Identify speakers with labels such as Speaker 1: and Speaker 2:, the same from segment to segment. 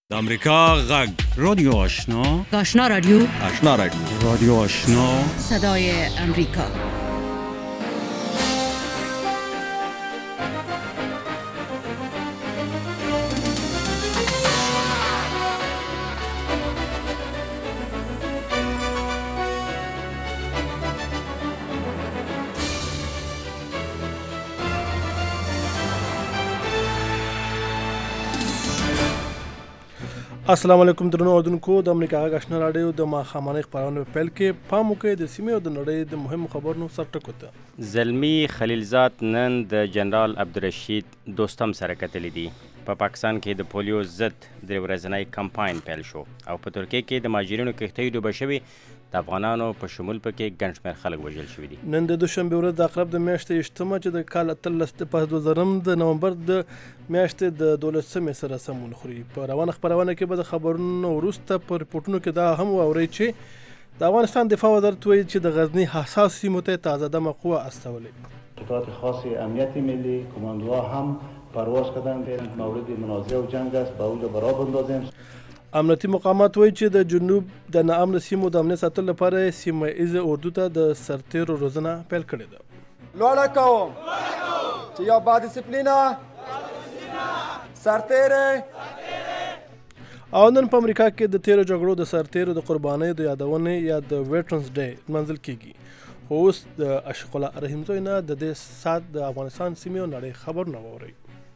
Speaker 1: د امریکا غږ رادیو آشنا
Speaker 2: آشنا رادیو
Speaker 1: رادیو آشنا
Speaker 2: صدای امریکا.
Speaker 3: السلام علیکم درنو اوردونکو د امریکا غږ آشنا رادیو د ماښامنۍ خپرونه په پیل کې پام وکړئ د سیمې او د نړۍ د مهمو خبرونو سرټکو ته.
Speaker 4: زلمی خلیلزاد نن د جنرال عبدالرشید دوستم سره کتلی دي. په پاکستان کې د پولیو ضد درې ورځنی کمپاین پیل شو او په ترکیه کې د مهاجرینو کښتۍ ډوبه شوي د افغانانو په شمول پکې ګڼ شمېر خلک وژل شوي دي.
Speaker 3: نن د دوشنبې ورځ د عقرب د میاشتې 8مه چې د کال 2000 د نومبر د میاشتې د 12مې سره سمون خوري. په روانه خپرونه کې به د خبرونو وروسته په رپورټونو کې دا هم واورئ چې د افغانستان دفاع وزارت وایي چې د غزنی حساس سیمو ته تازه دمه قوه استولې.
Speaker 5: قطعات خاص امنیت ملی کماندوها هم پرواز کردند. مورد منازعه و جنگ است با اون برا بندازیم.
Speaker 3: امنیتي مقامات وایي چې د جنوب د ناامنه سیمو د امنیت ساتلو لپاره سیمه ایز اردو ته د سرتیرو روزنه پیل کړې ده.
Speaker 6: لوړه کوم چې یا با ډیسپلینا سرتیره
Speaker 3: او نن په امریکا کې د تیرو جګړو د سرتیرو د قربانۍ د یادونې یا د ویټرنز ډے منځل کیږي. خو اوس د اشق الله رحیم زوی نه د دې سات د افغانستان سیمې او نړۍ خبرونه واورئ.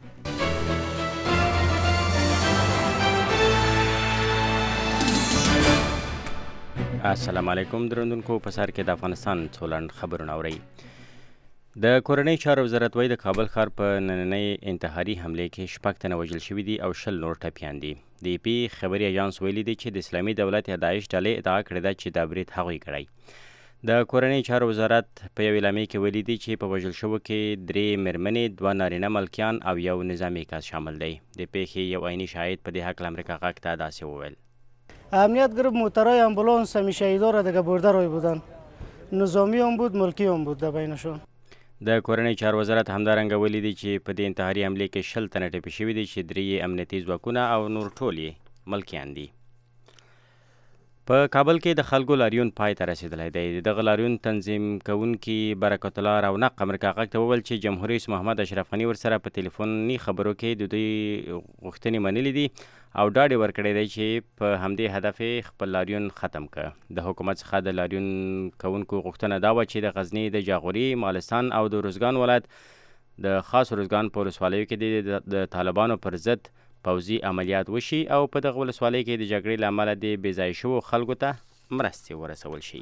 Speaker 4: السلام علیکم درنوونکو، په سر کې د افغانستان څو لنډ خبرونه اورئ. د کورنۍ چارو وزارت وایي د کابل ښار په نننۍ انتحاري حملې کې 6 تنه وژل شوي دي او 20 نور ټپیان دي. د ای پي خبري اژانس ویلي دی چې د اسلامي دولت یا داعش ډلې ادعا کړې ده چې دا برید هغوی کړی. د کورنۍ چارو وزارت په یو اعلامیه کې ویلي دی چې په وژل شوو کې 3 مېرمنې، 2 نارینه ملکیان او یو نظامي کس شامل دی. د پیښې یو عیني شاهد په دې هکله امریکا غږ ته داسې وویل:
Speaker 7: امنیت گروه موترهای امبولانس همیشه شهیدا را دیگه برده روی بودن، نظامی هم بود ملکی هم بود در بینشون.
Speaker 4: د کورنۍ چارو وزارت همدارنګه ویلي دی چې په دې انتحاري حملې کې 20 تنه ټپي شوي دي چې 3 امنیتي ځواکونه او نور ټول یې ملکیان دي. په کابل کې د خلکو لاریون پای ته رسېدلی دی. دغه لاریون تنظیم کوونکي برکت الله رونق امریکا غږ ته وویل چې جمهوریت رئیس محمد اشرف غني ورسره په تلیفوني خبرو کې د دوی غوښتنې منلې دي او ډاډ یې ورکړی دی چې په همدې هدف یې خپل لاریون ختم کړ. د حکومت څخه د لاریون کوونکو غوښتنه دا وه چې د غزني د جاغوري، مالستان او د روزګان ولایت د خاص روزګان په ولسوالیو کې د طالبانو پر ضد پوځي عملیات وشي او په دغه ولسوالۍ کې د جګړې له امله د بېځایه شوو خلکو ته مرستې ورسول شي.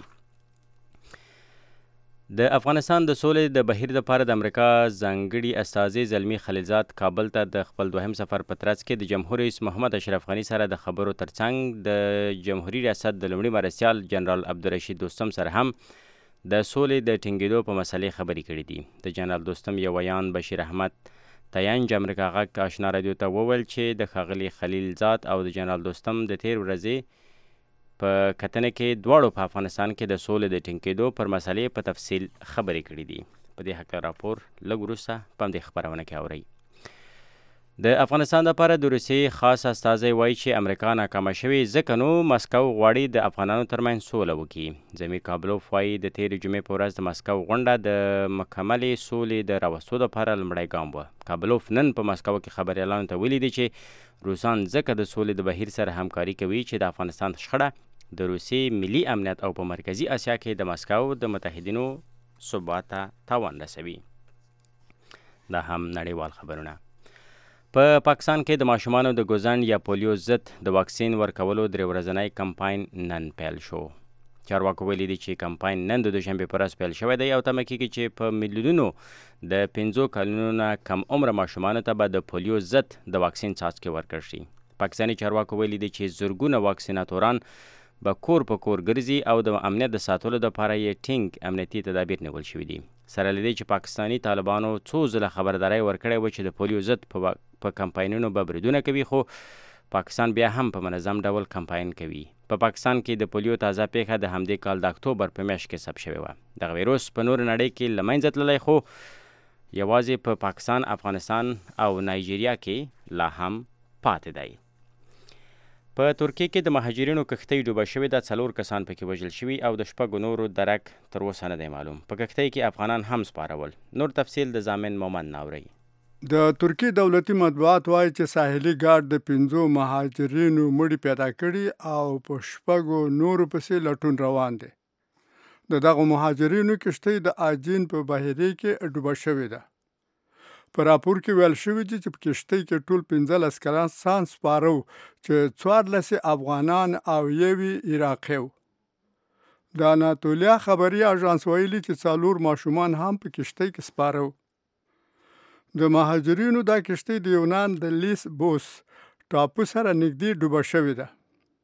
Speaker 4: د افغانستان د سولې د بهیر لپاره د امریکا ځانګړي استازي زلمی خلیلزاد کابل ته د خپل دوهم سفر په ترڅ کې د جمهور رئیس محمد اشرف غني سره د خبرو ترڅنګ د جمهوریت ریاست د لومړي مرستیال جنرال عبدالرشید دوستم سره هم د سولې د ټینګېدو په مسلې خبرې کړې دي. د جنرال دوستم یو ویان بشیر احمد تاینج امریکا غږ آشنا رادیو ته وویل چې د ښاغلي خلیلزاد او د جنرال دوستم د تیر ورځې په کتنه کې دواړو په افغانستان کې د سولې د ټینګېدو پر مسلې په تفصیل خبرې کړې دي. په دې هکله راپور لږ وروسته په همدې خپرونه کې اورئ. د افغانستان لپاره د روسیې خاص استازی وایي چې امریکا ناکامه شوې، ځکه نو مسکو غواړي د افغانانو ترمنځ سوله وکړي. زمیر کابلوف وایي د تېرې جمعې په ورځ د مسکو غونډه د مکملې سولې د راوستو لپاره لومړی ګام وه. کابلوف نن په مسکو کې خبریالانو ته ویلي دي چې روسان ځکه د سولې د بهیر سره همکاري کوي چې د افغانستان شخړه د روسیې ملي امنیت او په مرکزي اسیا کې د مسکو د متحدینو ثبات ته تاوان رسوي. دا هم نړیوال خبرونه. په پاکستان کې د ماشومانو د ګوزڼ یا پولیو ضد د واکسین ورکولو 3 ورځنی کمپاین نن پیل شو. چارواکو ویلي دي چې کمپاین نن د دوشنبې په ورځ پیل شوی دی او تمه کېږي چې په میلیونونو د 5 کلونو نه کم عمره ماشومانو ته به د پولیو ضد د واکسین څاڅکي ورکړل شي. پاکستاني چارواکو ویلي دي چې زرګونه واکسیناتوران به کور په کور ګرځي او د امنیت د ساتلو لپاره یې ټینګ امنیتي تدابیر نیول شوي دي. سره له دې چې پاکستاني طالبانو څو ځله خبرداری ورکړی و چې د پولیو ضد په کمپاینونو به بریدونه کوي، خو پاکستان بیا هم په منظم ډول کمپاین کوي. په پاکستان کې د پولیو تازه پیښه د همدې کال د اکتوبر په میاشت کې ثبت شوې وه. دغه ویروس په نور نړۍ کې له منځه تللی، خو یوازې په پاکستان، افغانستان او نایجیریا کې لا هم پاتې دی. په ترکیه کې د مهاجرینو کښتۍ ډوبه شوې ده. 4 کسان پکې وژل شوي او د 6 نورو درک تر اوسه نه دی معلوم. په کښتۍ کې افغانان هم سپارول. نور تفصیل د زامن مومن ناوري.
Speaker 8: د ترکیه دولتي مطبوعات وایي چې ساحلي ګارد د 5 مهاجرینو مړي پیدا کړي او په 6 نورو پسې لټون روان دی. دغه مهاجرینو کښتۍ د آجین په بحیرې کې ډوبه شوې ده. په راپور کې ویل شوي دي چې په کښتۍ کې ټول 15 کسان سپاره وو چې 14 افغانان او 1 عراقي وو. د اناتولیا خبري اژانس ویلي چې 4 ماشومان هم په کښتۍ کې سپاره وو. د مهاجرینو دا کښتۍ د یونان د لیس بوس ټاپو سره نږدې ډوبه شوې ده.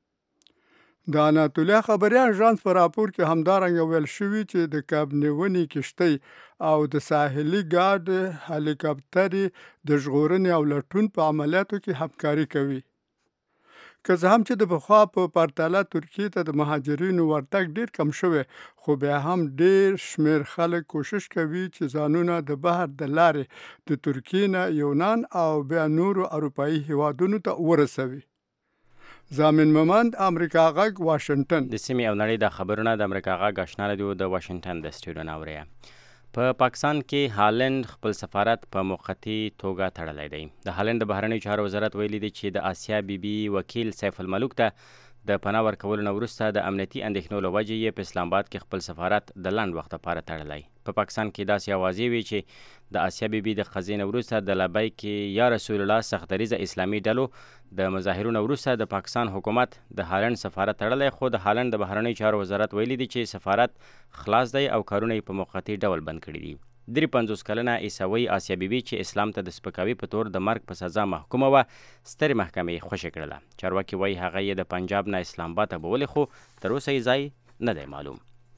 Speaker 8: د اناتولیا خبري اژانس په راپور کې همدارنګه ویل شوي چې د کب نیونې کښتۍ او د ساحلي ګارد هلیکاپټرې د ژغورنې او لټون په عملیاتو کې همکاري کوي. که څه هم چې د پخوا په پرتله ترکیې ته د مهاجرینو ورتګ ډیر کم شوی، خو بیا هم ډیر شمیر خلک کوشش کوي چې ځانونه د بحر د لارې د ترکیې نه یونان او بیا نورو اروپایي هیوادونو ته ورسوي. زامن ممند، امریکا غږ، واشنگټن.
Speaker 4: د سیمې او نړۍ د خبرونه د امریکا غږ آشنا رادیو د واشنگټن د سټوډیو نه اورئ. په پاکستان کې هالند خپل سفارت په موقتي توګه تړلی دی. د هالند د بهرنیو چارو وزارت ویلي دی چې د آسیا بیبي وکیل سیف الملوک ته د پناه ورکولو نه وروسته د امنیتي اندېښنو له وجې یې په اسلام آباد کې خپل سفارت د لنډ وخت لپاره تړلی. په پاکستان کې داسې اوازې وي چې د آسیا بیبي د قضیې نه وروسته د لبیک یا رسول الله سختدریځه اسلامي ډلو د مظاهرو نه وروسته د پاکستان حکومت د هالند سفارت تړلی، خو د هالند د بهرنیو چارو وزارت ویلي دی چې سفارت خلاص دی او کارونه یې په موقتي ډول بند کړي دي. 53 کلنه عیسوي آسیا بیبي چې اسلام ته د سپکاوي په تور د مرګ په سزا محکومه وه، سترې محکمې خوشې کړله. چارواکي وایي هغه یې د پنجاب نه اسلام آباد ته بولې، خو تر اوسه یې ځای نه دی معلوم.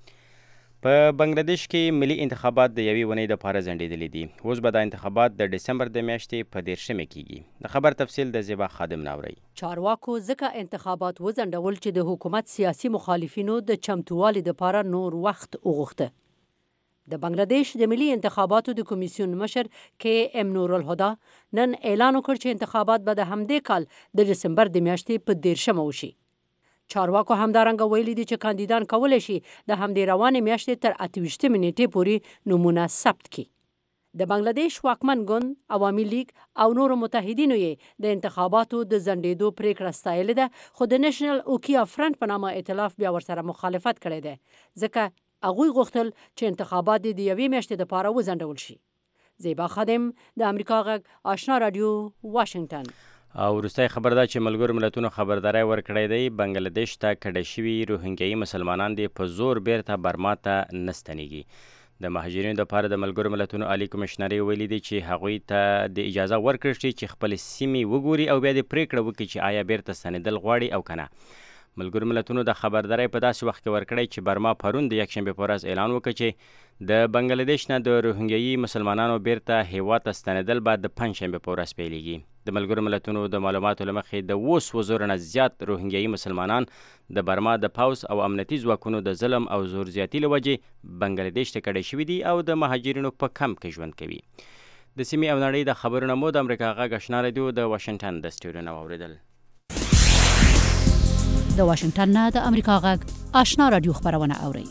Speaker 4: په بنګلادیش کې ملي انتخابات د یوې ونې دپاره ځنډېدلي دي. اوس به دا انتخابات د ډسمبر د میاشتې په 13 کېږي. د خبر تفصیل د زیبا خادم ناوري.
Speaker 2: چارواکو ځکه انتخابات وځنډول چې د حکومت سیاسي مخالفینو د چمتووالي دپاره نور وخت وغوښته. د بنگلاديش د ملي انتخاباتو د کمیسیون مشر کې ام نور الهدى نن اعلان وکړ چې انتخابات به د همدې کال د دسمبر د میاشتې په 13 وشي. چارواکو همدارنګه ویلي دي چې کاندیدان کولی شي د همدې روانې میاشتې تر 28 نیټې پورې نومونه ثبت کړي. د بنگلاديش واکمن ګوند، عوامي لیگ او نورو متحدینو یې د انتخاباتو د ځنډېدو پریکړه ستایلې ده، خو د نېشنل اوکیا فرنټ په نامه ائتلاف بیا ورسره مخالفت کړی دی، ځکه هغوی غوښتل چې انتخابات د یوې میاشتې دپاره وځنډول شي. زیبا خادم، د امریکا غږ آشنا رادیو، واشنگټن.
Speaker 4: او وروستی خبر ده چې ملګرو ملتونو خبرداری ورکړی دی بنګلادیش ته کډه شوي روهینګیایي مسلمانان دې په زور بیرته برما ته نه ستنېږي. د مهاجرینو دپاره د ملګرو ملتونو عالي کمشنرۍ ویلي دی چې هغوی ته د اجازه ورکړل شي چې خپلې سیمې وګوري او بیا دې پرېکړه وکړي چې آیا بیرته ستنېدل غواړي او که نه. ملګرو ملتونو د خبرداری په داسې وخت کې ورکړی چې برما پرون د یکشنبې په ورځ اعلان وکړ چې د بنګلادیش نه د روهینګیایي مسلمانانو بیرته هیواد ته ستنېدل به د پنجشنبې په ورځ پیلېږي. د ملګرو ملتونو د معلوماتو له مخې د 20,000 نه زیات روهینګیایي مسلمانان د برما د پوځ او امنیتي ځواکونو د ظلم او زور زیاتي له وجې بنګلادیش ته کډه شوي دي او د مهاجرینو په کمپ کې ژوند کوي. د سیمې او نړۍ د خبرونه مو د امریکا غږ آشنا رادیو د واشنګټن د سټوډیو نه واورېدل.
Speaker 2: د واشنگټن نه د امریکا غږ آشنا رادیو خبرونه اورئ.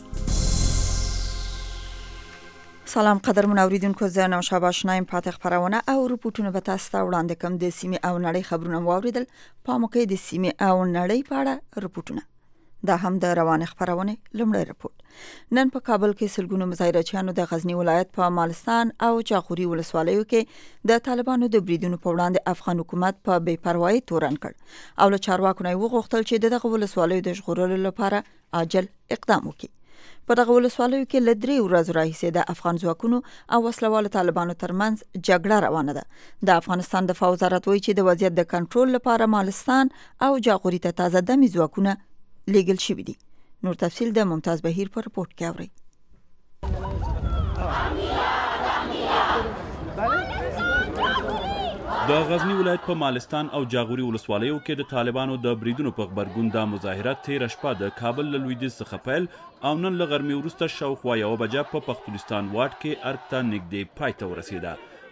Speaker 9: سلام قدرمن اوریدونکو، زه نوشابه آشنایم. پاتې خبرونه او رپورټونه به تاسو ته وړاندې کوم. د سیمې او نړۍ خبرونه واوریدل، په موقع د سیمې او نړۍ په اړه رپورټونه. دا هم د روانه خبرونه لومړی رپورټ. نن په کابل کې سلګونو مظاهرچیانو د غزنی ولایت په مالستان او جاغوري ولسوالیو کې د طالبانو د بریدونو په وړاندې افغان حکومت په بې پروايي تورن کړ او له چارواکو نه وغوښتل چې دغه ولسوالیو د ژغورلو لپاره عاجل اقدام وکړي. په دغه ولسوالیو کې له 3 ورځو راهیسې د افغان ځواکونو او وسلوالو طالبانو ترمنځ جګړه روانه ده. د افغانستان دفاع وزارت وایي چې د وضعیت د کنټرول لپاره مالستان او جاغوري ته تازه دمي ځواکونه لیږل شوي دي. نور تفصیل د ممتاز بهیر په رپورټ کې اورئ.
Speaker 10: د غزنی ولایت په مالستان او جاغوري ولسوالیو کې د طالبانو د بریدونو په غبرګون د مظاهرات تیره شپه د کابل له لویدیځ څخه پیل او نن له غرمې وروسته شاوخوا 1 بجه په پښتونستان واټ کې ارګ ته نږدې پای ته ورسېده.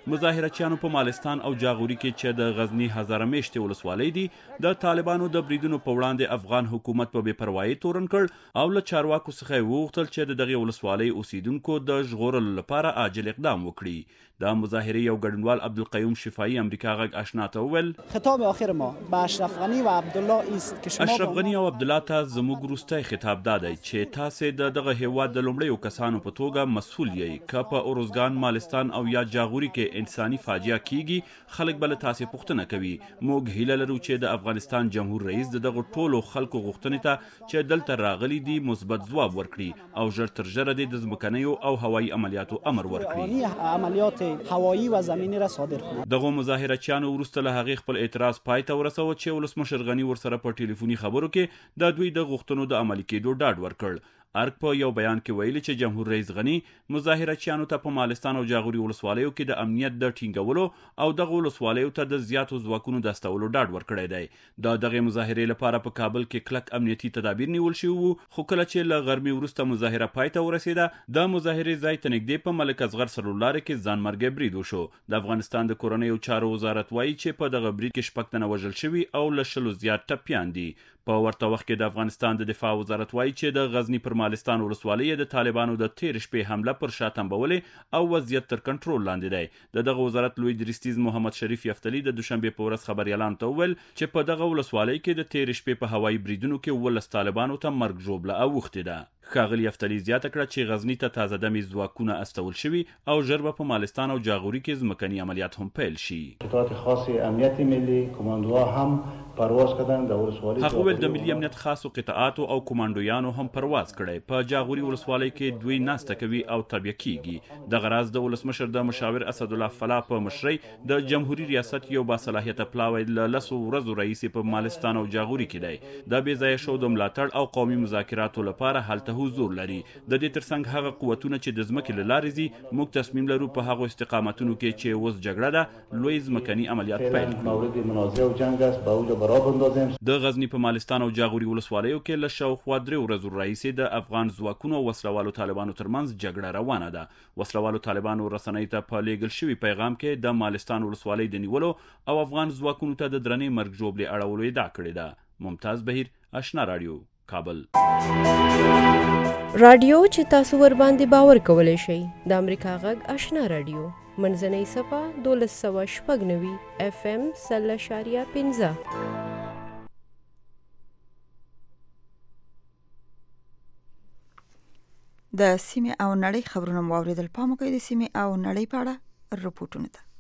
Speaker 10: مظاهرچیانو په مالستان او جاغوري کې چې د غزنی هزاره میشتې ولسوالۍ دي د طالبانو د بریدونو په وړاندې افغان حکومت په بې پروایۍ تورن کړ او له چارواکو څخه یې وغوښتل چې د دغې ولسوالۍ اوسیدونکو د ژغورلو لپاره عاجل اقدام وکړي. د مظاهرې یو ګډونوال عبدالقیوم شفاعي امریکا غږ آشنا ته وویل
Speaker 11: خطاب آخر ما به اشرف غنی و عبدالله است که شما
Speaker 10: اشرف غنی او عبدالله ته زموږ وروستی خطاب دا دی چې تاسې د دغه هیواد د لومړیو کسانو په توګه مسؤل یې که په اروزګان مالستان او یا جاغوري کې انساني فاجعه کیږي خلک به له تاسې پوښتنه کوي. موږ هیله لرو چې د افغانستان جمهور رئیس د دغو ټولو خلکو غوښتنې ته چې دلته راغلي دي مثبت ځواب ورکړي او ژر تر ژره د ځمکنیو او هوایي عملیاتو امر ورکړي.
Speaker 11: عملیات هوایی و زمینی را صادر کند.
Speaker 10: دغه مظاهرچیانو وروسته له هغې خپل اعتراض پای ته ورسوه چې ولسمشر غني ورسره په ټلیفوني خبرو کې د دوی د غوښتنو د عملي کېدو ډاډ ورکړ. ارګ په یو بیان کې ویلي چې جمهور رئیس غني مظاهرچیانو ته په مالستان او جاغوري ولسوالیو کې د امنیت د ټینګولو او دغه ولسوالیو ته د زیاتو ځواکونو د استولو ډاډ ورکړی دی. د دغې مظاهرې لپاره په کابل کې کلک امنیتي تدابیر نیول شوي وو، خو کله چې له غرمې وروسته مظاهره پای ته ورسېده د مظاهرې ځای ته نږدې په ملک اصغر سرلارې کې ځانمرګی برید وشو. د افغانستان د کورنیو چارو وزارت وایي چې په دغه برید کې 6 تنه وژل شوي او له 100 زیات ټپیان دي. په ورته وخت کې د افغانستان د دفاع وزارت وایي چې د غزنی پر مالستان ولسوالۍ د طالبانو د تیر شپې حمله پر شا تنبولې او وضعیت تر کنټرول لاندې دی. دغه وزارت لوی درستیز محمد شریف یفتلی د دوشنبې په ورځ خبریالانو ته وویل چې په دغه ولسوالۍ کې د تیر شپې په هوایي بریدونو کې 19 طالبانو ته مرګ ژوبله اوښتې ده. ښاغلي یفتلی زیاته کړه چې غزنی ته تازه دمې ځواکونه استول شوي او ژر به په مالستان او جاغوري کې ځمکني عملیات هم پیل شي.
Speaker 5: قطعات خاص امنیت ملی کماندوها هم پرواز کردن د ولسوالۍ.
Speaker 10: هغه ویل د ملي امنیت خاصو قطعاتو او کمانډویانو هم پرواز کړی. په جاغوري ولسوالۍ کې دوی ناسته کوي او تابع کیږي. دغه راز د ولسمشر د مشاور اسدالله فلا په مشرۍ د جمهوریت ریاست یو باصلاحیته پلاوی له 10 ورځو رئیس په مالستان او جاغوري کې دی. د بې ځایه شو د ملاتړ او قومي مذاکراتو لپاره هلته حضور لري. د دې ترڅنګ هغه قوتونه چې د ځمکې له لارې ځي موږ تصمیم لرو په هغو استقامتونو کې چې اوس جګړه ده لوی ځمکني عملیات پیل کړو. د غزنی په مالستان او جاغوري ولسوالیو کې له شاوخوا 3 ورځو راهیسې د افغان ځواکونو او وسلوالو طالبانو ترمنځ جګړه روانه ده. وسلوالو طالبانو رسنۍ ته په لیږل شوي پیغام کې د مالستان ولسوالۍ د نیولو او افغان ځواکونو ته د درنې مرګ ژوبلې اړولو ادعا کړې ده. ممتاز بهیر، آشنا رادیو، کابل.
Speaker 12: رادیو چې تاسو ور باندې باور کولای شئ د امریکا غږ آشنا رادیو منځنۍ صفه 1296 FM 0.15.
Speaker 9: د سیمې او نړۍ خبرونه مو اوریدل. پام وکړئ د سیمې او نړۍ په اړه رپورټونه ته.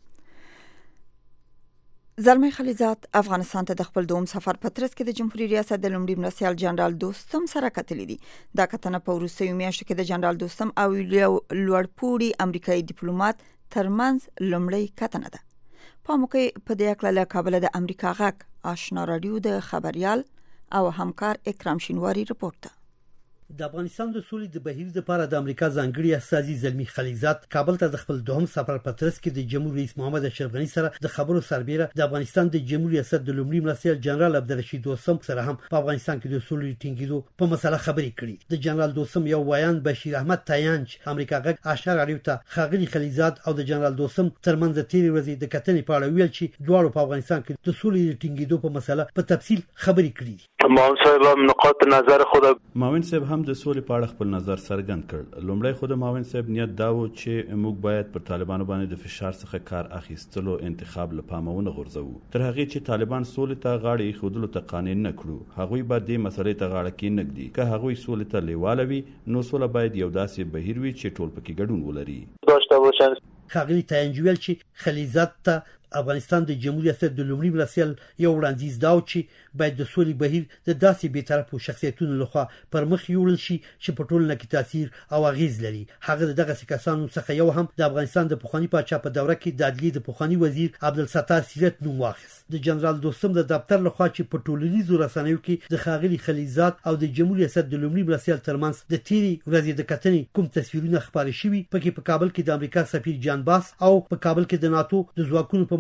Speaker 9: زلمی خلیزات افغانستان ته د خپل دوم سفر په ترڅ کې د جمهوریت ریاست د لومړي مرستیال جنرال دوستم سره کتلې دي. دا کتنه په وروستیو میاشتو کې د جنرال دوستم او لوړپوړي امریکایي ډیپلوماټ ترمنځ لومړی کتنه ده. پام وکړئ په دې اړه له کابل د امریکا غږ آشنا رادیو د خبريال او همکار اکرام شینواری رپورټ ده.
Speaker 13: د افغانستان د سولې د بهیر لپاره د امریکا ځانګړي استازي زلمی خلیزات کابل ته د خپل دوهم سفر په ترڅ کې د جمهور رئیس محمد اشرف غنی سره د خبرو سربېره د افغانستان د جمهور ریاست د لومړي مرستیال جنرال عبدالرشید دوستم سره هم په افغانستان کې د سولې ټینګېدو په مسله خبرې کړې. د جنرال دوستم یو ویان بشیر احمد تایانچ امریکا غږ آشنا رادیو ته ښاغلي خلیزات او د جنرال دوستم ترمنځ تیرې ورځې د کتنې په اړه ویل چې دواړو په افغانستان کې د سولې ټینګېدو په مسله په تفصیل خبرې کړې.
Speaker 14: معاون صاحب هم نقاط نظر خود
Speaker 10: معاون صاحب هم د سولې په اړه خپل نظر څرګند کړ. لومړی خو د معاون صاحب نیت دا و چې موږ باید پر طالبانو باندې د فشار څخه کار اخیستلو انتخاب له پامه ونه غورځوو تر هغې چې طالبان سولې ته غاړه ایښودلو ته قانع نه کړو. هغوی به دې مسلې ته غاړه کېنږدي. که هغوی سولې ته لیواله وي نو سوله باید یو داسې بهیر وي چې ټول پکې ګډون ولري.
Speaker 13: ښاغلي تاینجویل چې خلیزات ته افغانستان د جمهوریت ریاست د لومړي مرستیال یو وړاندیز دا و چې باید د سولې بهیر د داسې بیطرفو شخصیتونو لخوا پر مخ یوړل شي چې په ټولنه کې تاثیر او اغیز لري. هغه د دغسې کسانو څخه یو هم د افغانستان د پخواني پاچا په دوره کې د عدلیې د پخواني وزیر عبدالستار سیرت نوم واخیست. د جنرال دوستم د دفتر لخوا چې په ټولنیزو رسنیو کې د ښاغلي خلیزات او د جمهوریت ریاست د لومړي مرستیال ترمنځ د تیرې ورځې د کتنې کوم تصویرونه خپاره شوي پکې په کابل کې د امریکا سفیر جان باس او په کابل کې د ناتو د ځواکونو په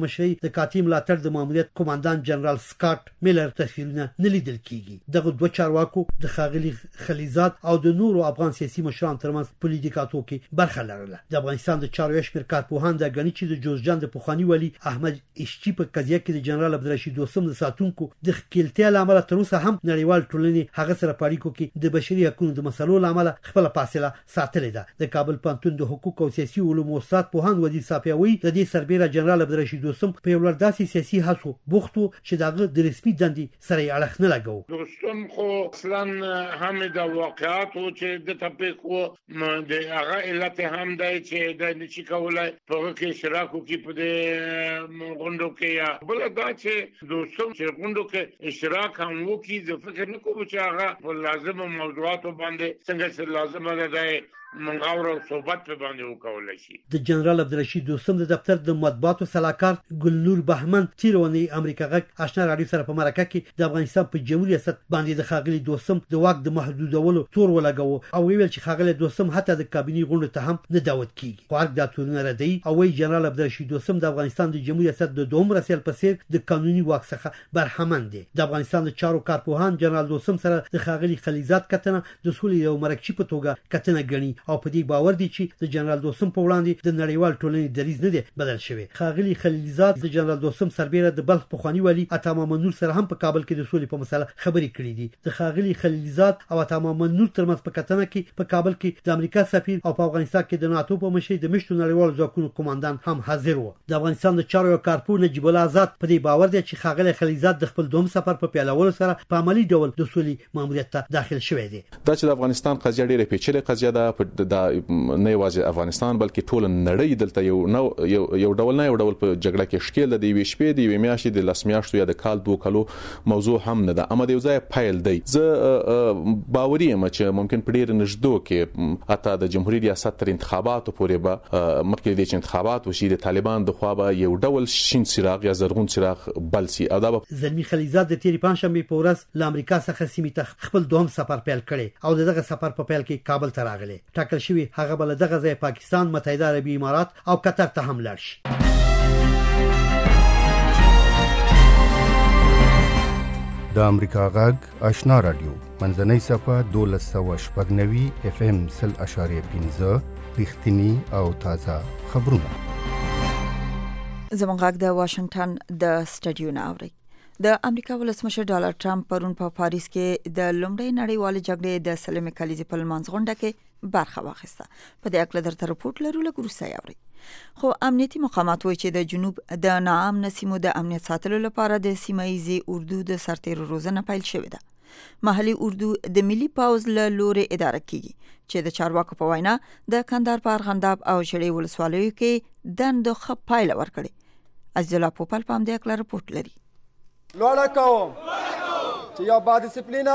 Speaker 13: په مشرۍ د کاتیم ملاتړ د ماموریت کمانډان جنرال سکاټ میلر تصویرونه نه لیدل کیږي. دغه دوه چارواکو د خاغلی خلیزات او د نورو افغان سیاسي مشرانو ترمنځ په لیدکاتو کې برخه لرله. د افغانستان د چارو شمیر کارپوهان د غنی چې د جوزجان د پخوانی ولی احمد اشچی په قضیه کې د جنرال عبدالرشید دوستم د ساتونکو د خپلتیا لامل تر اوسه هم نړیوال ټولنې هغه سره پاړیکو کې د بشري حقوقو د مسلو لامل خپل فاصله ساتلې ده. د کابل پانتون د حقوق او سیاسي علومو استاد پوهان وزیر صافیوي د دې سربېره جنرال عبدالرشید دوستم په یو لړ سیاسي هڅو بوختو چې دغه د رسمي دندې سره یې اړخ نه لګاو.
Speaker 15: دوستم خو اصلا هم د واقعات او چې د تطبیق د هغه علت هم دی چې د نشي کولای په کې اشتراک وکړي په دې غونډو کې یا بل دا چې دوستم چې غونډو کې اشتراک هم وکړي د فکر نه کوم چې هغه په لازم موضوعاتو باندې څنګه چې لازمه ده منغور او صحبت په باندې وکولای شي.
Speaker 13: د جنرال عبدالرشید دوستم د دفتر د مطبوعاتو صلاحکار ګلنور بهمن تیرونی امریکا غږ آشنا رادیو سره په مرکه کې د افغانستان په جمهوریت ریاست باندې د خاغلی دوستم د واک د محدودولو تور ولګاو او ویل چې خاغلی دوستم حتی د کابینې غونډه ته هم نه دعوت کیږي. خو هغه د تورن ردی او وی جنرال عبدالرشید دوستم د افغانستان د جمهوریت ریاست د دوم رسل په سیر د قانوني واک څخه برخمن دي. د افغانستان د چارو کارپوهان جنرال دوستم سره د خاغلی خلیزات کتنه د سولې یو مرکچی په توګه کتنه غني او په دې باور چې د جنرال دوستم په وړاندې د نړیوال ټولنې دریځ نه دی بدل شوی. خاغلی خلیلزاد د جنرال دوستم سربېره د بلخ پخوانی ولی عطا محمد نور سره هم په کابل کې د سولې په مسله خبرې کړې دي. د خاغلی خلیلزاد او عطا محمد نور ترمنځ په کتنه کې په کابل کې د امریکا سفیر او په افغانستان کې د ناتو په مشرۍ د مشتو نړیوال ځواکونو کمانډان هم حاضر وو. د افغانستان د چارو کارپوه نجیب الله آزاد په دې باور دی چې خاغلی خلیلزاد د خپل دوم سفر په پیلولو سره په عملی ډول د سولې ماموریت ته داخل شوی دی.
Speaker 16: دا چې د افغانستان قضیه ډېره پیچلې قضیه ده د نه یوازې افغانستان بلکې ټول نړۍ دلته یو ډول په جګړه کې شکیل د یوې شپې د یوې میاشتې د لس میاشتو یا د کال 2 کالو موضوع هم نه ده. اما د یو ځای پایل دی. زه باوري یم چې ممکن په ډېر نږدې کې حتی د جمهوریت ریاست تر انتخاباتو پورې به مخکې د انتخابات وشي د طالبان د خوا به یو ډول شین څراغ یا زرغون څراغ بل سي. او دا
Speaker 13: زلمی خلیزات د تیری پنځشنبه په ورځ له امریکا څخه سیمې ته خپل دوهم سفر پیل کړي او دغه سفر په پیل کې کابل ته راغلی. ټاکل شوی هغه بل دغه ځای پاکستان، متحده عربی امارات او قطر ته هم لاړ شي.
Speaker 17: د امریکا غږ آشنا رادیو منځنۍ صفه 1290 اف ام 0.5 رښتینی او تازه خبرونه.
Speaker 9: زموږ غږ د واشنگټن د سټډیو نه اوري. د امریکا ولسمشر ډالر ټرمپ پرون په پاریس کې د لومړۍ نړیوالې جګړې د سلمې کلیزې په لمانځ غونډه کې برخه واخیسته. په دې اړه درته رپورټ لرو له ګروسي اوري. خو امنیتي مقامات وایي چې د جنوب د ناامن سیمو د امنیت ساتلو لپاره د سیمایي اردو د سرتیرو روزنه پیل شوې ده. محلي اردو د ملي پاوز له لوري اداره کیږي چې د چارواکو په وینا د کندهار په ارغنداب او شړې ولسوالیو کې دندو ښه پایله ورکړي. عزیز الله پوپل په همدې اړه رپورټ لري.
Speaker 6: لوړه کوم چې یو با ډیسپلینا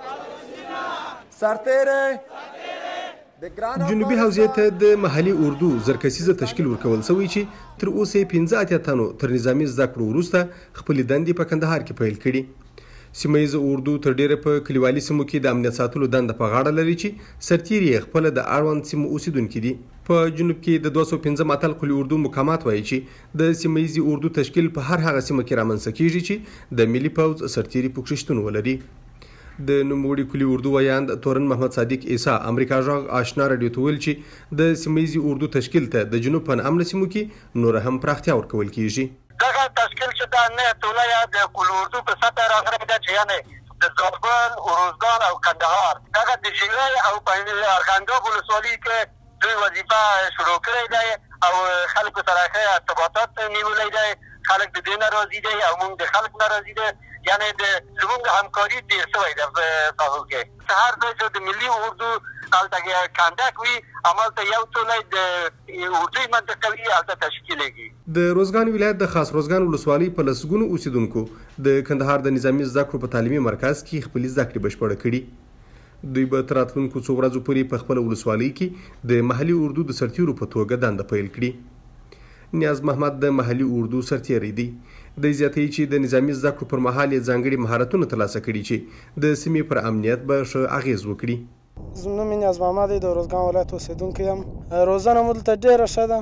Speaker 6: سرتیره
Speaker 18: جنوبي حوزې ته د محلي اردو زرکسیزه تشکیل ورکول شوی چې تر اوسه 15 تنو تر نظامی زده کړو وروسته خپل دندې په کندهار کې پیل کړي. سیمایي اردو تر ډیره په کلیوالي سیمو کې د امنیت ساتلو دنده په غاړه لري چې سرتیري خپل د اړوند سیمو اوسیدونکو دي. په جنوب کې د 215 ماتل قلی اردو مقامات وایي چې د سیمایي اردو تشکیل په هر هغه سیمه کې رامنځته کیږي چې د ملي پوز سرتیري پکې شتون ولري. د نوموړي کلی اردو ویاند تورن محمد صادق عیسی امریکا غږ آشنا رادیو ته ویل چې د سیمایي اردو تشکیل ته د جنوب په امن سیمو کې نور هم پراختیا ورکول کیږي.
Speaker 19: دغه تشکیل چې د نه ټوله یا د کلی اردو په سطح راغلی دی چې یعنی د زابل، اروزګان او کندهار دغه د شیرای او په ارغنداب ولسوالۍ کې دوی وظیفه شروع کړې ده او خلکو سره ښه ارتباطات نیولې ده. خلک د دې ناراضي دي او موږ د خلک ناراضي دي. یعنی د زموږ همکاري ډېر شوی ده په هغو کې. هر ځای چې د ملي اردو هلته کندک وي همالته یو ټولی د اردوي منطقه وي هلته تشکیلېږي.
Speaker 18: د روزګان ولایت د خاص روزګان ولسوالۍ په لسګونو اوسیدونکو د کندهار د نظامي زده کړو په تعلیمي مرکز کې خپلې زده کړې بشپړه کړي. دوی به تر راتلونکو څو ورځو پورې په خپله ولسوالۍ کې د محلي اردو د سرتیرو په توګه دنده پیل کړي. نیاز محمد د محلي اردو سرتیری دی. د زیاتې چې د نظامی زده کړو پر مهال ځانګړي مهارتونه ترلاسه کړي چې د سیمې پر امنیت به ښه اغیز وکړي.
Speaker 7: زما نوم نیاز محمد د روزګان ولایت اوسیدونکی یم. روزنه مو دلته ډېره ښه ده.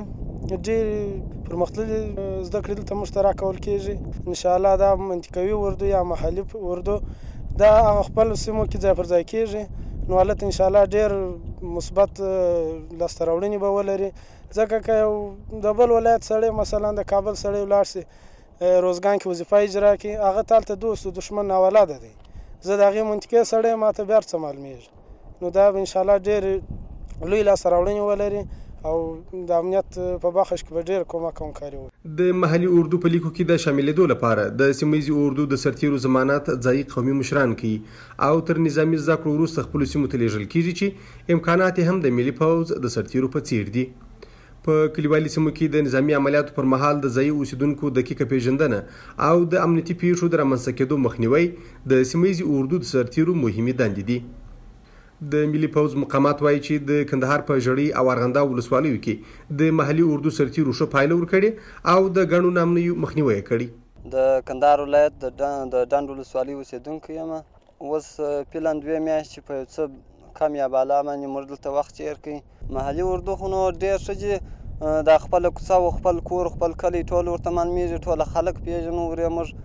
Speaker 3: ډېر پرمختللي زده کړې دلته موږ ته راکول کېږي. انشاءالله دا منطقوي اردو یا محلي اردو دا خپل سیمو کې ځای پر ځای کېږي، نو حالت انشاءالله ډېر مثبت لاسته راوړنې به ولري. ځکه که یو د بل ولایت سړی مثلا د کابل سړی ولاړ سي روزګان کې وظیفه اجرا کړي، هغه تالته دوست و دشمن ناولاده دی. زه د هغې منطقې سړی ما ته بیا څه معلومېږي، نو دا به انشاءالله ډېر لوی لاسته راوړنې ولري او د امنیت په بخش کې به ډېر کومک او همکاري وکړي.
Speaker 18: د محلي اردو په لیکو کې د شاملېدو لپاره د سیمهیزي اردو د سرتیرو ضمانت ځایي قومي مشران کوي او تر نظامي زده کړو وروسته خپلو سیمو ته لیږل کېږي چې امکانات هم د ملي پوځ د سرتیرو په څیر دي. په کلیوالي سیمو کې د نظامي عملیاتو پر مهال د ځایي اوسیدونکو دقیقه پیژندنه او د امنیتي پیښو د رامنځته کېدو مخنیوی د سیمهیزي اردو د سرتیرو مهمې دندې دي. د ملي پوځ مقامات وایي چې د کندهار په ژړۍ او ارغنداو ولسوالیو کې د محلي اردو سرتیرو ښه پایله ورکړې او د ګڼو نامنیو مخنیوی یې کړی.
Speaker 20: د کندهار ولایت د ډنډ ولسوالۍ اوسېدونکی یم. اوس فعلا 2 میاشتې په یو څه کم یا بالا باندې موږ دلته وخت تېر کړی. محلي اردو خو نو ډېر ښه دي، د خپله کوڅه و خپل کور خپل کلی ټول ورته معلومېږي، ټوله خلک پېژنو ورې موږ.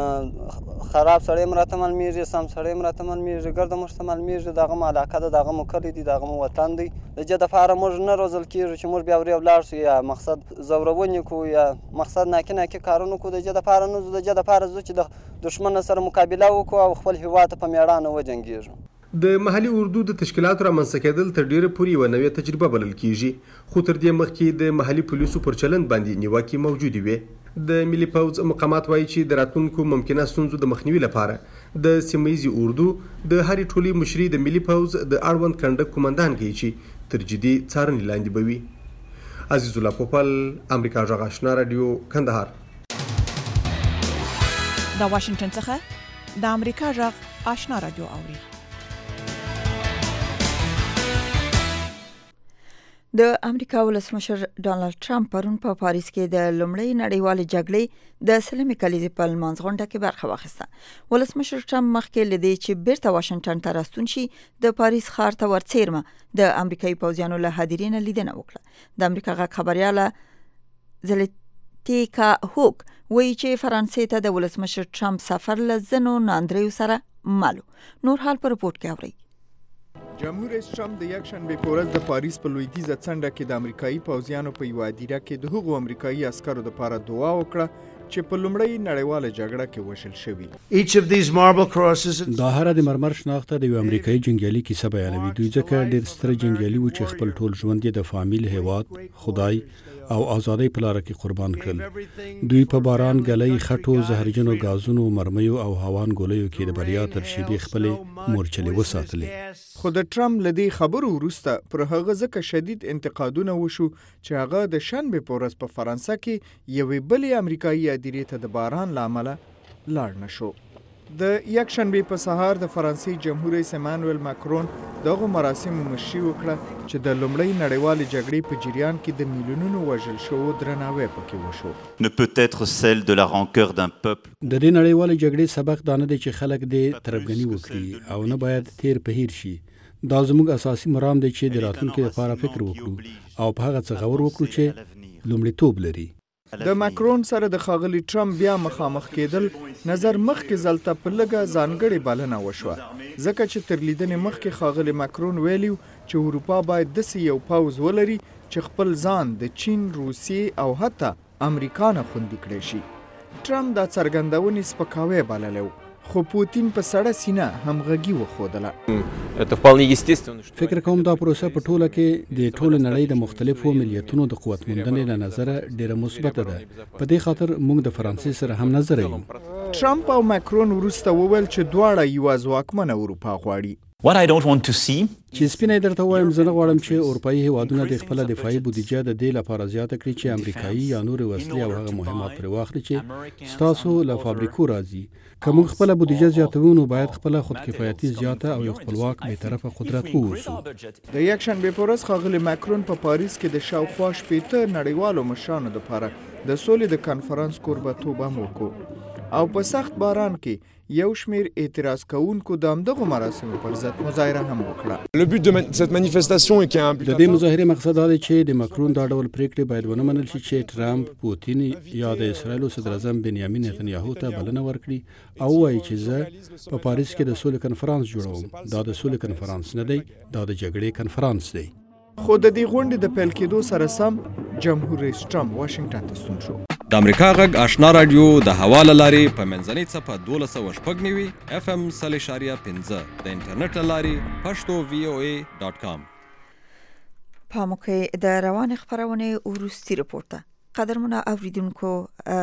Speaker 20: خراب سړی هم راته معلومېږي، سم سړی هم راته معلومېږي، ګرده موږ ته معلومېږي دغه مو علاقه ده، دغه مو کلی دی، دغه مو وطن دی. د دې دپاره موږ نه روزل کېږو چې موږ بیا ورې ولاړ شو یا مقصد زورونې کړو یا مقصد ناکي کارونه کړو. د دې دپاره نه ځو، د دې دپاره ځو چې د دښمن سره مقابله وکړو او خپل هېواد ته په مېړانه وجنګېږو.
Speaker 18: د محلي اردو د تشکیلاتو رامنځته کېدل تر ډېره پورې یوه نوې تجربه بلل کېږي، خو تر دې مخکې د محلي پولیسو پر چلند باندې نیوکې موجودې وې. د ملي پوځ مقامات وایي چې د راتلونکو ممکنه ستونزو د مخنیوي لپاره د سیمهیزي اردو د هرې ټولۍ مشري د ملي پوځ د اړوند کنډک قومندان کوي چې تر جدي څارنې لاندې به وي. عزیز الله پوپل، امریکا غږ آشنا راډیو، کندهار.
Speaker 21: د واشنگټن څخه د امریکا غږ آشنا راډیو اوري.
Speaker 9: د امریکا ولسمشر ډانلډ ټرمپ پرون په پاریس کې د لومړۍ نړیوالې جګړې د سلمې کلیزې په لمانځ غونډه کې برخه واخیسته. ولسمشر ټرمپ مخکې له دې چې بیرته واشنګټن ته راستون شي د پاریس ښار ته ورڅیرمه د امریکایي پوځیانو له هدیرې نه لیدنه وکړه. د امریکا غږ خبریاله زلتیکا هوک وایي چې فرانسې ته د ولسمشر ټرمپ سفر له ځینو ناندریو سره مالو. نور حال په رپورټ کې اورئ.
Speaker 22: جمهور رئیس ټرمپ د یکشنبې په ورځ د پاریس په لویدیځه څنډه کې د امریکایي پوځیانو په یوه هدیره کې د هغو امریکایي عسکرو دپاره دعا وکړه چې په لومړۍ نړیواله جګړه کې وژل شوي.
Speaker 1: دا هره د مرمر شناخته د یو امریکایي جنګیالي کیسه بیانوي. دوی ځکه ډېر ستر جنګیالي وو چې خپل ټول ژوند یې د فامیل، هیواد، خدای او ازادۍ په لاره کې قربان کړل. دوی په باران، ګلۍ، خټو، زهرجنو غازونو، مرمیو او هوان ګولیو کې د بریا تر شیبې خپلې مورچلې وساتلې.
Speaker 22: خو د ټرمپ له دې خبرو وروسته پر هغه ځکه شدید انتقادونه وشو چې هغه د شنبې په ورځ په فرانسه کې یوې بلې امریکایي هدیرې ته د باران له امله لاړ نه شو. د یکشنبې په سهار د فرانسې جمهور رئیس امانویل ماکرون دغه مراسمو مشري وکړه چې د لومړۍ نړیوالې جګړې په جریان کې د میلیونونو وژل شوو درناوی پکې وشو.
Speaker 23: ne peut être celle de la rancœur d'un peuple.
Speaker 1: د دې نړیوالې جګړې سبق دا نه دی چې خلک دې طرفګني وکړي او نه باید تیر په هیر شي. دا زموږ اساسي مرام دی چې د راتلونکي لپاره فکر وکړو او په هغه څه غور وکړو چې لومړیتوب لري.
Speaker 22: د ماکرون سره د ښاغلي ټرمپ بیا مخامخ کېدل نظر مخکې ځلته په لږه ځانګړې بلنه وشوه، ځکه چې تر لیدنې مخکې ښاغلي ماکرون ویلي چې اروپا باید داسې یو پوځ ولري چې خپل ځان د چین، روسیې او حتی امریکا نه خوندي کړی شي. ټرمپ دا څرګندونې سپکاوی بللی و، خو پوتین په سړه سینه همغږي وښودله.
Speaker 1: فکر کوم دا پروسه په ټوله کې د ټول نړۍ د مختلفو ملیتونو د قوت موندنې له نظره ډیره مثبته ده. په دې خاطر موږ د فرانسې سره هم نظر یو.
Speaker 22: ټرمپ او ماکرون وروسته وویل چې دواړه یوه ځواکمنه اروپا غواړي.
Speaker 23: What I don't want to see
Speaker 1: چې سپینه درته وایم زه نه غواړم چې اروپایي هیوادونه د خپل دفاعي بودیجه د دې لپاره زیاته کړي چې امریکایي یا نور وسلې او هغه مهمات پرې واخلي چې ستاسو له فابریکو راځي. که موږ خپل بودیجه زیاتوو نو باید خپل خودکفایتي زیاته او یو خپلواک بې طرفه قدرت ووسو.
Speaker 22: د یکشنبې په ورځ ښاغلي ماکرون په پاریس کې د شاوخوا 80 نړیوالو مشرانو لپاره د سولې د کنفرانس کوربهتوب هم وکړو. او په سخت باران کې یو شمیر اعتراض کوونکو د همدغو مراسمو پر ضد مظاهره هم وکړه.
Speaker 2: Le but de cette manifestation est qu'il y a un
Speaker 1: د دې مظاهره مقصد دا دی چې د ماکرون دا ډول پریکړې باید ونه منل شي چې ټرمپ پوتین یا د اسرایل صدر اعظم بنیامین نتنیاهو ته بلنه ورکړي او وایي چې زه په پاریس کې د سولې کنفرانس جوړوم. دا د سولې کنفرانس نه دی، دا د جګړې کنفرانس دی.
Speaker 22: خو د دې غونډې د پیل کېدو سره سم جمهور رئیس ټرمپ واشنگټن ته ستون شو.
Speaker 4: د امریکا غږ آشنا رادیو د حواله لاري په منځنۍ څپه 1290 FM 0.5 د انټرنیټ لاري pashto.voa.com.
Speaker 9: پاموکې د روان خبرونه ورستي رپورټه قدرمنه اوریدونکو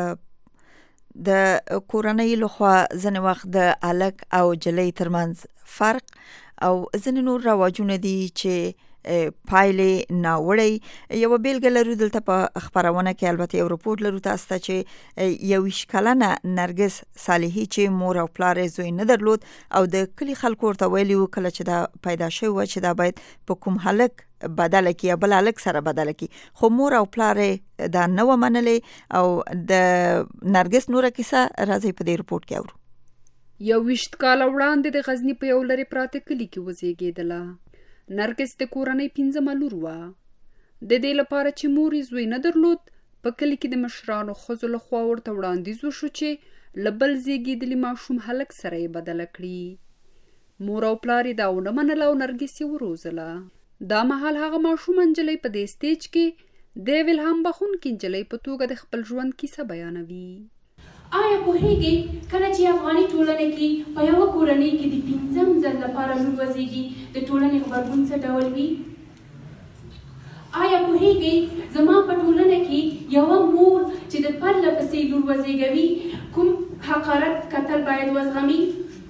Speaker 9: د کورنۍ لخوا ځنې وخت د الک او جلۍ ترمنځ فرق او ځنې نور رواجونه دي چې پایلې ناوړی. یو بیلګه لرو دلته په خبرونه کې، البته یو رپورټ لرو تاسو ته چې یو کلنه نرګس صالحي چې مور او پلار زوی نه درلود او د کلی خلکو ورته ویلي و کله چې دا پیدا شوی و چې دا باید په کوم هلک بدل کی یا بل هلک سره بدل کی، خو مور او پلار دا نه و منلې. او د نرګس نوره کیسه راځي په دې رپورټ کې اورو.
Speaker 8: یو 20 کال وړاندې د غزنی په یو لري پراته کلی کې وزیږیدله. نرګس د کورنۍ 15 لور وه. د دې لپاره چې مور یې زوی نه درلود، په کلی کې د مشرانو ښځو لخوا ورته وړاندیز وشو چې له بل زیږیدلي ماشوم هلک سره یې بدله کړي. مور او پلار یې دا ونه منله او نرګس یې وروزله. دا مهال هغه ماشوم نجلۍ په دې سټیج کې د الهام بخښونکې نجلۍ په توګه د خپل ژوند کیسه بیانوي.
Speaker 24: آیا پوهیږئ کله چې افغاني ټولنه کې په یوه کورنۍ کې د 5م ځل لپاره لور وزیږي د ټولنې غبرګون څه ډول وي؟ آیا پوهیږئ زما په ټولنه کې یوه مور چې د پرله پسې لور وزیږوي کوم حقارت کتل باید وزغمي؟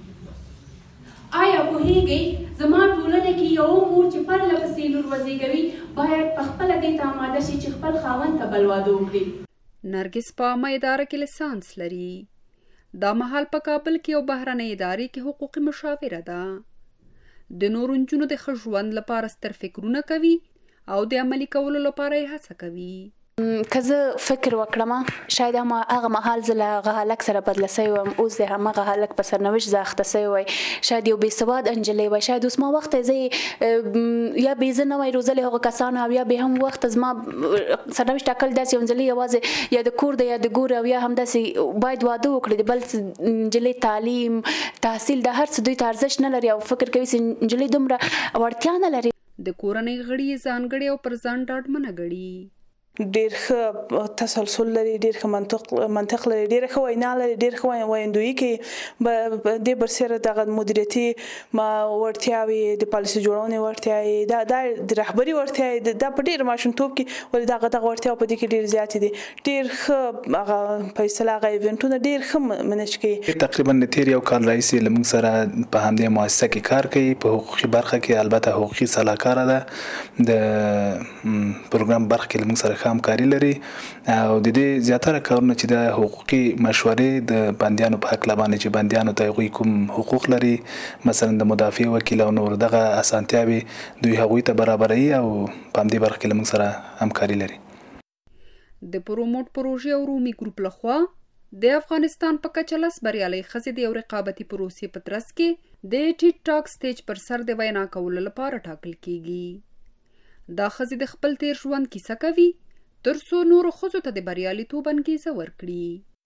Speaker 24: آیا پوهیږئ زما ټولنه کې یوه مور چې پرله پسې لور وزیږوي باید په خپله دې ته آماده شي چې خپل خاوند ته بل واده وکړي؟
Speaker 8: نرګس په عامه اداره کې لیسانس لري. دا مهال په کابل کې یو بهرنۍ ادارې کې حقوقي مشاوره ده. د نورو نجونو د ښه ژوند لپاره ستر فکرونه کوي او د عملي کولو لپاره یې هڅه کوي.
Speaker 25: که زه فکر وکړم شاید هغه مهال زه له هغه هلک سره بدله سوی وم، اوس د همغه هلک په سرنوشت زه اخته سوی وای، شاید یو بېسواده نجلۍ وای، شاید اوس ما وخت زه یا بې زه نه وای روزلې هغه کسانو او یا بې هم وخت زما سرنوشت ټاکل داسې یو نجلۍ یوازې یا د کور د یا د ګور او یا همداسې باید واده وکړي. د بل نجلۍ تعلیم تحصیل د هر څه دوی ته ارزښت نه لري او فکر کوي چې نجلۍ دومره وړتیا نه لري.
Speaker 8: د کورنۍ غړي یې ځانګړي او پر ځان ډاډمنه ګڼي.
Speaker 26: ډېر ښه تسلسل لري، ډېر ښه منطق لري، ډېر ښه وینا لري، ډېر ښه ویندویي کوي. دې برسېره دغه مدیریتي وړتیاوې، د پالیسي جوړونې وړتیاوې، دا د رهبري وړتیاوې دا په ډېر ماشومتوب کې ولې دغه وړتیاوې په دې کې ډېر زیاتې دي. ډېر ښه هغه په اصطلاح هغه ایونټونه ډېر ښه منیج کوي.
Speaker 27: تقریبا د تېر یو کال راهیسې له موږ سره په همدې مؤسسه کې کار کوي. په حقوقي برخه کې البته حقوقي سلاکاره ده، د پروګرام برخه کې له موږ سره همکاري لري او د دې زیاتره کارونه چې د حقوقي مشورې د بندیانو په حق باندې چې بندیانو ته هغوی کوم حقوق لري، مثلا د مدافع وکیل او نور دغه اسانتیاوي دوی هغوی ته برابروي او په همدې برخه کې له موږ سره همکاري لري.
Speaker 8: د پروموټ پروژې او رومي ګروپ لخوا د افغانستان په کچه لس بریالۍ ښځې د یو رقابتي پروسې په ترڅ کې د ټیک ټاک سټیج پر سر د وینا کولو لپاره ټاکل کیږي. دا ښځې د خپل تیر ژوند کیسه کوي ترڅو نورو ښځو ته د بریالیتوب انګیزه ورکړي.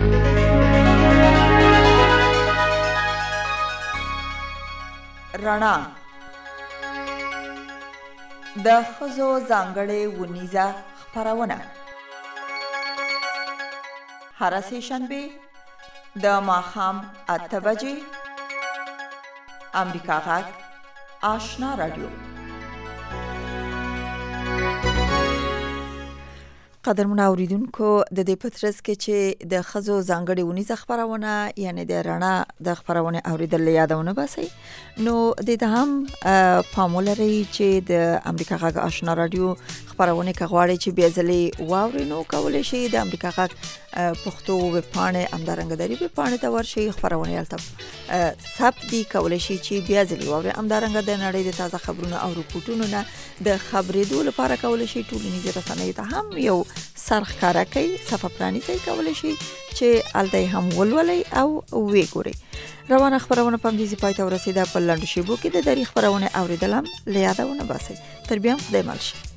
Speaker 9: رڼا د ښځو ځانګړې ونیزه خپرونه هر سه شنبه د ماښام 8 بجې امریکا غږ آشنا رادیو. قدرمنه اوریدونکو د دې پترس کې چې د ښځو ځانګړې ونیزه خبرونه یعنی د رڼا د خبرونه اوریدل یادونه باسي، نو د دې هم پام ولرئ چې د امریکا غږ آشنا رادیو خبرونه کغواړي چې بیا ځلې واوري نو کولای شي د امریکا غږ پښتو ویب پاڼه امدارنګ دری ویب پاڼه ته ورشي خبرونه یالته سب دی کولای شي چې بیا ځلې واوري امدارنګ د نړۍ د تازه خبرونه او رپورټونو نه د خبرېدو لپاره کولای شي ټولنیزې رسنۍ ته هم یو سرخکاره کوي صفه پرانیزئ کولی شي چې الته هم ولولئ او وی ګورئ. روانه خبرونه په همدې پای ته ورسېده. په لنډو شیبو کې د دری خبرونه اوریدل هم له یاده ونه باسئ. تر بیا هم خدای مل شي.